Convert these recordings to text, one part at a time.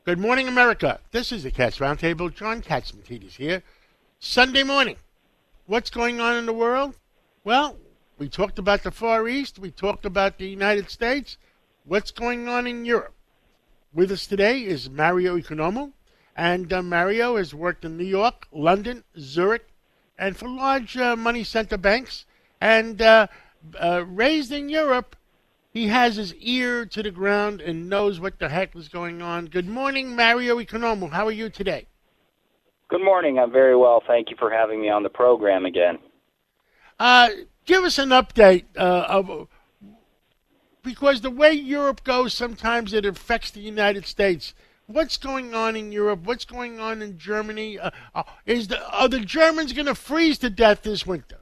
Good morning, America. This is the Cats Roundtable. John Katzmatidis here. Sunday morning. What's going on in the world? Well, we talked about the Far East. We talked about the United States. What's going on in Europe? With us today is Mario Economou. And Mario has worked in New York, London, Zurich, and for large money center banks. And raised in Europe, he has his ear to the ground and knows what the heck is going on. Good morning, Mario Economou. How are you today? Good morning. I'm very well. Thank you for having me on the program again. Give us an update because the way Europe goes, sometimes it affects the United States. What's going on in Europe? What's going on in Germany? Are the Germans going to freeze to death this winter?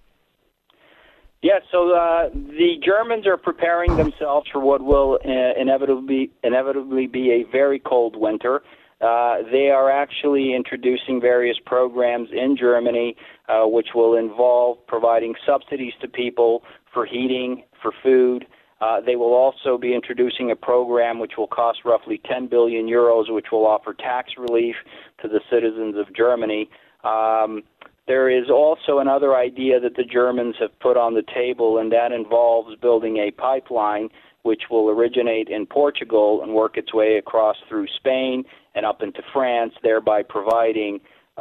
Yes, so the Germans are preparing themselves for what will inevitably be a very cold winter. They are actually introducing various programs in Germany which will involve providing subsidies to people for heating, for food. They will also be introducing a program which will cost roughly 10 billion euros, which will offer tax relief to the citizens of Germany. There is also another idea that the Germans have put on the table, and that involves building a pipeline which will originate in Portugal and work its way across through Spain and up into France, thereby providing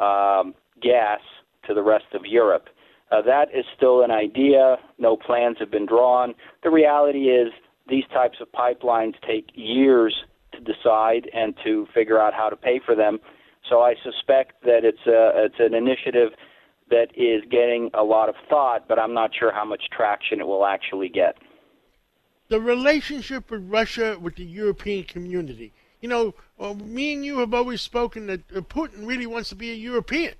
gas to the rest of Europe. That is still an idea. No plans have been drawn. The reality is these types of pipelines take years to decide and to figure out how to pay for them. So I suspect that it's an initiative that is getting a lot of thought, but I'm not sure how much traction it will actually get. The relationship with Russia, with the European community. You know, me and you have always spoken that Putin really wants to be a European.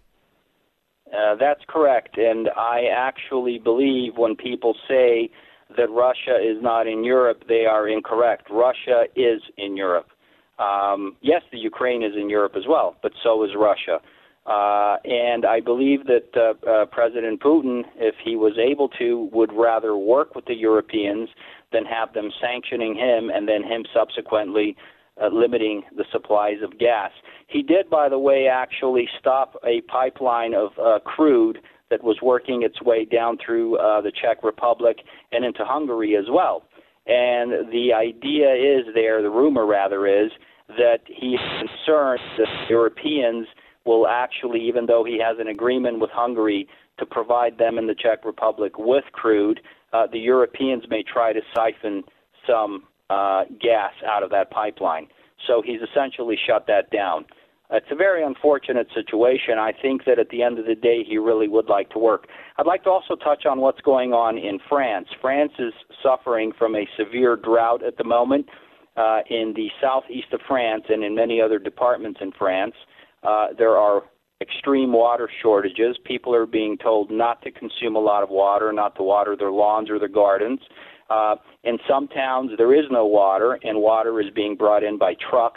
That's correct, and I actually believe when people say that Russia is not in Europe, they are incorrect. Russia is in Europe. Yes, the Ukraine is in Europe as well, but so is Russia. And I believe that President Putin, if he was able to, would rather work with the Europeans than have them sanctioning him and then him subsequently limiting the supplies of gas. He did, by the way, actually stop a pipeline of crude that was working its way down through the Czech Republic and into Hungary as well. And the idea is there, the rumor rather is, that he is concerned that Europeans will actually, even though he has an agreement with Hungary to provide them in the Czech Republic with crude, the Europeans may try to siphon some gas out of that pipeline. So he's essentially shut that down. It's a very unfortunate situation. I think that at the end of the day, he really would like to work. I'd like to also touch on what's going on in France. France is suffering from a severe drought at the moment in the southeast of France and in many other departments in France. There are extreme water shortages. People are being told not to consume a lot of water, not to water their lawns or their gardens. In some towns, there is no water, and water is being brought in by truck,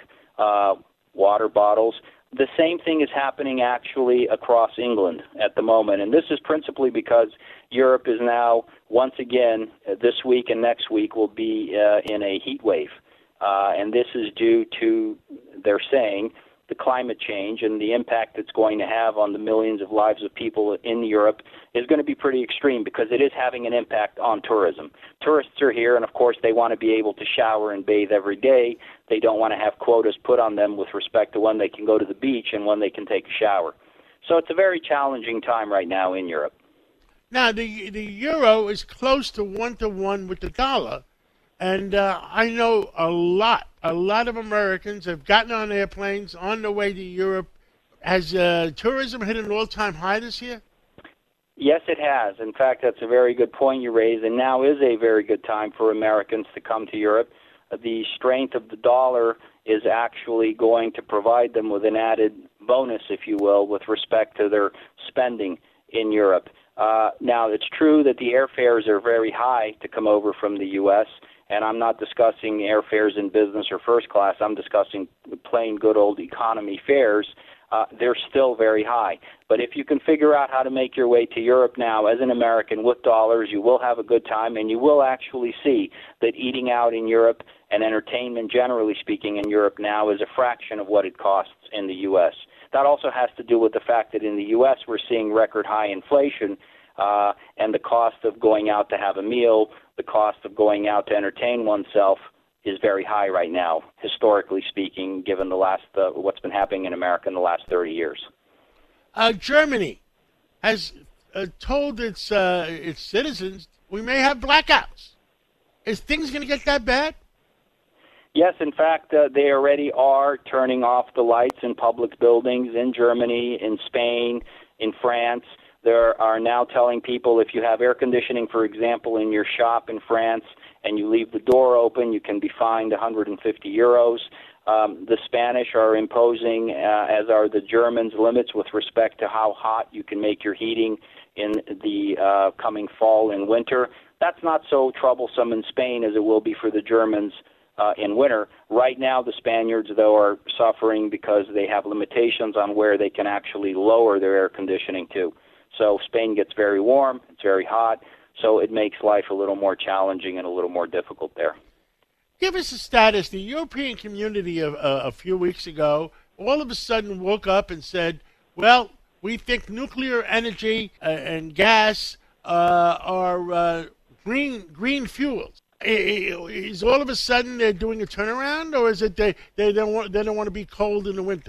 water bottles. The same thing is happening actually across England at the moment, and this is principally because Europe is now, once again, this week and next week, will be in a heat wave. And this is due to, they're saying, the climate change and the impact it's going to have on the millions of lives of people in Europe is going to be pretty extreme because it is having an impact on tourism. Tourists are here, and of course they want to be able to shower and bathe every day. They don't want to have quotas put on them with respect to when they can go to the beach and when they can take a shower. So it's a very challenging time right now in Europe. Now, the euro is close to 1-to-1 with the dollar. And I know a lot of Americans have gotten on airplanes on their way to Europe. Has tourism hit an all-time high this year? Yes, it has. In fact, that's a very good point you raise, and now is a very good time for Americans to come to Europe. The strength of the dollar is actually going to provide them with an added bonus, if you will, with respect to their spending in Europe. Now, it's true that the airfares are very high to come over from the U.S., and I'm not discussing airfares in business or first class. I'm discussing plain good old economy fares. they're still very high. But if you can figure out how to make your way to Europe now as an American with dollars, you will have a good time, and you will actually see that eating out in Europe and entertainment, generally speaking, in Europe now is a fraction of what it costs in the U.S. That also has to do with the fact that in the U.S. we're seeing record high inflation, and the cost of going out to have a meal, the cost of going out to entertain oneself is very high right now, historically speaking, given the last what's been happening in America in the last 30 years. Germany has told its citizens we may have blackouts. Is things going to get that bad? Yes, in fact, they already are turning off the lights in public buildings in Germany, in Spain, in France. They are now telling people if you have air conditioning, for example, in your shop in France, and you leave the door open, you can be fined 150 euros. The Spanish are imposing, as are the Germans, limits with respect to how hot you can make your heating in the coming fall and winter. That's not so troublesome in Spain as it will be for the Germans in winter. Right now, the Spaniards, though, are suffering because they have limitations on where they can actually lower their air conditioning to. So Spain gets very warm, it's very hot, so it makes life a little more challenging and a little more difficult there. Give us a status. The European community a few weeks ago all of a sudden woke up and said, well, we think nuclear energy and gas are green fuels. Is all of a sudden they're doing a turnaround, or is it they don't want to be cold in the winter?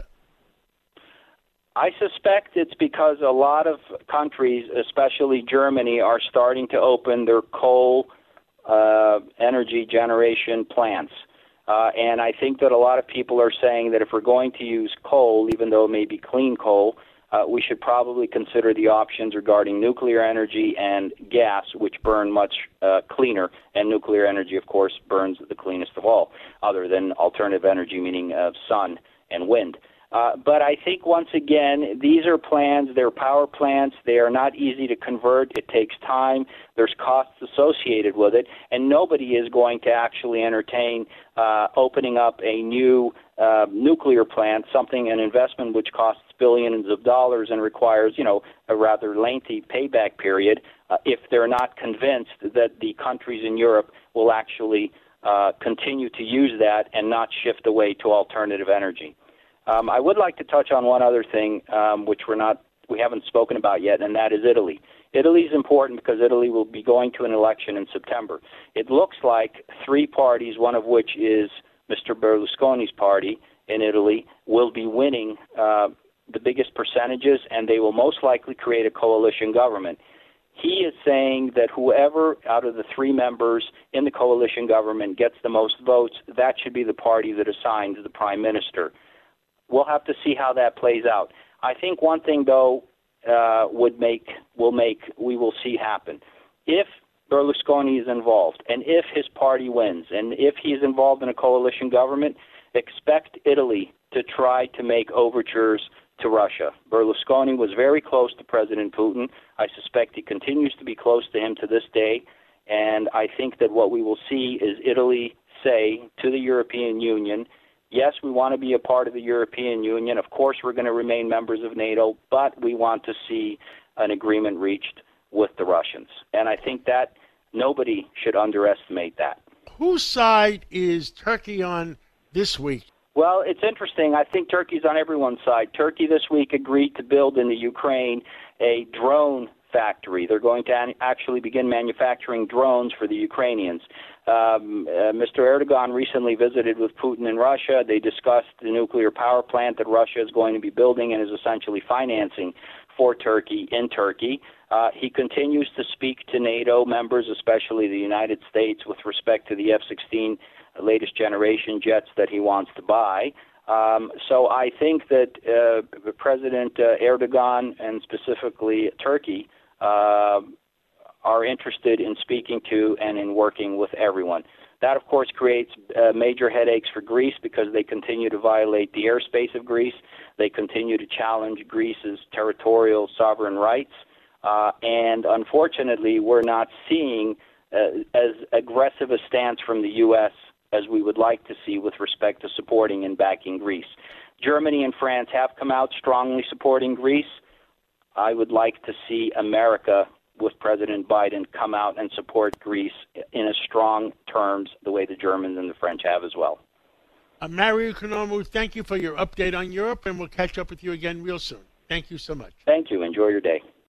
I suspect it's because a lot of countries, especially Germany, are starting to open their coal energy generation plants. And I think that a lot of people are saying that if we're going to use coal, even though it may be clean coal, we should probably consider the options regarding nuclear energy and gas, which burn much cleaner. And nuclear energy, of course, burns the cleanest of all, other than alternative energy, meaning sun and wind. But I think, once again, these are plans, they're power plants, they are not easy to convert, it takes time, there's costs associated with it, and nobody is going to actually entertain opening up a new nuclear plant, an investment which costs billions of dollars and requires, a rather lengthy payback period, if they're not convinced that the countries in Europe will actually continue to use that and not shift away to alternative energy. I would like to touch on one other thing, which we haven't spoken about yet, and that is Italy. Italy is important because Italy will be going to an election in September. It looks like three parties, one of which is Mr. Berlusconi's party in Italy, will be winning the biggest percentages, and they will most likely create a coalition government. He is saying that whoever out of the three members in the coalition government gets the most votes, that should be the party that assigns the prime minister. We'll have to see how that plays out. I think one thing, though, we will see happen. If Berlusconi is involved, and if his party wins, and if he is involved in a coalition government, expect Italy to try to make overtures to Russia. Berlusconi was very close to President Putin. I suspect he continues to be close to him to this day, and I think that what we will see is Italy say to the European Union, yes, we want to be a part of the European Union. Of course, we're going to remain members of NATO, but we want to see an agreement reached with the Russians. And I think that nobody should underestimate that. Whose side is Turkey on this week? Well, it's interesting. I think Turkey's on everyone's side. Turkey this week agreed to build in the Ukraine a drone factory. They're going to actually begin manufacturing drones for the Ukrainians. Mr. Erdogan recently visited with Putin in Russia. They discussed the nuclear power plant that Russia is going to be building and is essentially financing for Turkey in Turkey. He continues to speak to NATO members, especially the United States, with respect to the F-16 latest generation jets that he wants to buy. So I think that President Erdogan, and specifically Turkey, are interested in speaking to and in working with everyone. That, of course, creates major headaches for Greece because they continue to violate the airspace of Greece. They continue to challenge Greece's territorial sovereign rights. And unfortunately, we're not seeing as aggressive a stance from the U.S. as we would like to see with respect to supporting and backing Greece. Germany and France have come out strongly supporting Greece. I would like to see America with President Biden come out and support Greece in as strong terms the way the Germans and the French have as well. Mario Economou, thank you for your update on Europe, and we'll catch up with you again real soon. Thank you so much. Thank you. Enjoy your day.